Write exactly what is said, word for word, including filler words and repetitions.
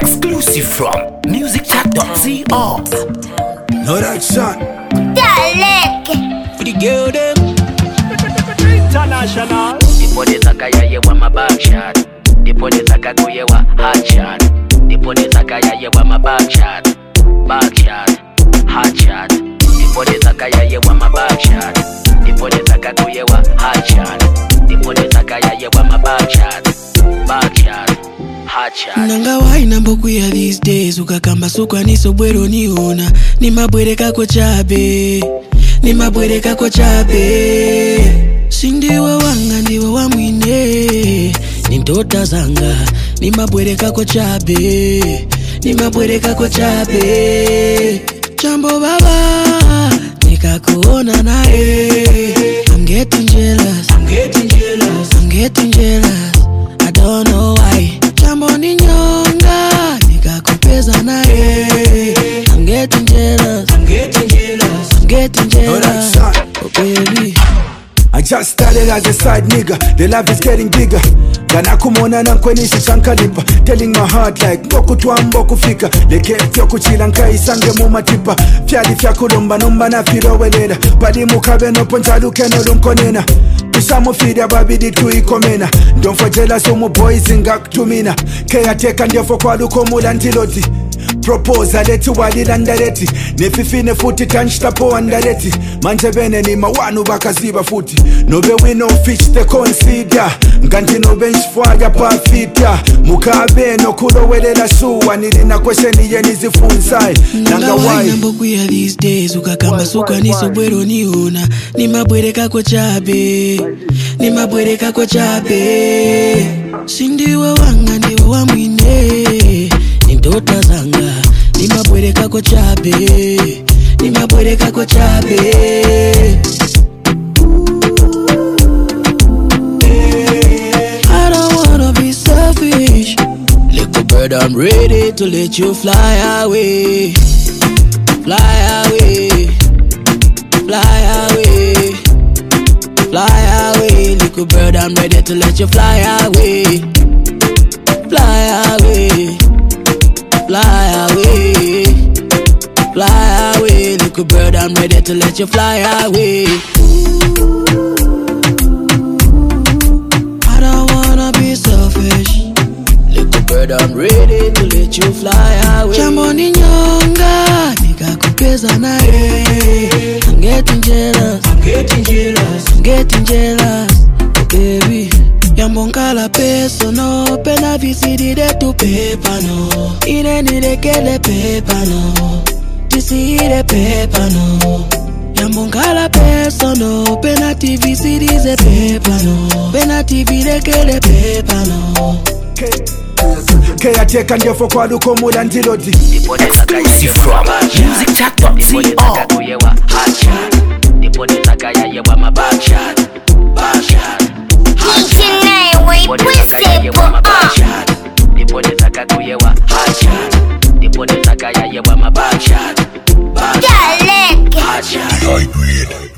Exclusive from music chat dot co. No that shot. Dalek. For the girl them International. Dipone zakaya yewa mabakshot. Dipone zakago yewa hot shot. Dipone zakaya yewa mabakshot. Backshot, hot shot. Dipone zakaya yewa mabakshot. Dipone zakago yewa hot shot. Dipone zakaya yewa mabakshot. Backshot, hot shot. Nanga waina mboku ya these days. Ukakamba sukwa niso bwero niona. Ni mabwere kako chabe. Ni mabwere kako chabe. Sindiwe wanga ndiwe wa mwine. Ni ndota zanga. Ni mabwere kako chabe. Ni mabwere kako chabe. Jambo baba nikakuona nae. I'm getting jealous. I'm getting jealous. I'm getting jealous. I don't know why. Jambo ni nyonga nikakupeza nae. I'm getting jealous. I'm getting jealous. I'm getting No that jealous. shot. Oh baby. I just started as a side nigga. The love is getting bigger. Gana kumona na nkwenisha chankalipa. Telling my heart like mboku tuambo kufika. Leke fyo kuchila nkai sange mumatipa. Fyali fya kulumba numba na firo welera. Padi mukabe no ponchaluke no lunkonena. Tusamo fidi ababidi tuikomena. Don't for jealous omu boys ingak tumina. Kaya teka ndiofo kwa luko mula ntiloti. Proposal leti walilandareti. Nefifine futi tanchita po andareti. Manje bene ni mawanu bakaziba futi. Nobe we no fish te consider. Nganti no bench fwaga pa fita. Mukabe no kulo wele la suwa. Nilina kwesheni ye nizifunzai. Nanga wai mboku ya these days. Ukakamba suka niso bwero niona. Ni mabwere kako chabe. Ni mabwere kako chabe. Sindiwe wanga ndiwe wa mwine. Ni ndota zanga. Ni mabwere kako chabe. Ni mabwere kako chabe. I don't wanna be selfish. Little bird, I'm ready to let you fly away. Fly away. Fly away. Fly away. Little bird, I'm ready to let you fly away. Fly away. Fly away. Fly away. Little bird, I'm ready to let you fly away. I don't wanna be selfish. Little bird, I'm ready to let you fly away. Jambo ni nyonga nikakupeza nae. I'm getting jealous. I'm getting jealous. I'm getting jealous. Oh baby. Yambo nkala peso no. Pena visidi de tu pepa no. Ine nilekele pepa no. Tisire pepa no. Yambo nkala peso no. Pena tv sidize pepa no. Pena tv lekele pepa no. Kaya teka ndiofo kwa luko mula ntiloti. Dipone zakaya Exclusive yewa from mabakshot. music chat dot Dipone co. zakago yewa hot shot. Dipone zakaya yewa mabakshot. Backshot, hot shot. Kitchenai, Dipone we zakaya yewa up. mabakshot. Dipone zakago yewa hot shot. Dipone zakaya yewa mabakshot. Backshot, Dalek. hot shot. High grade.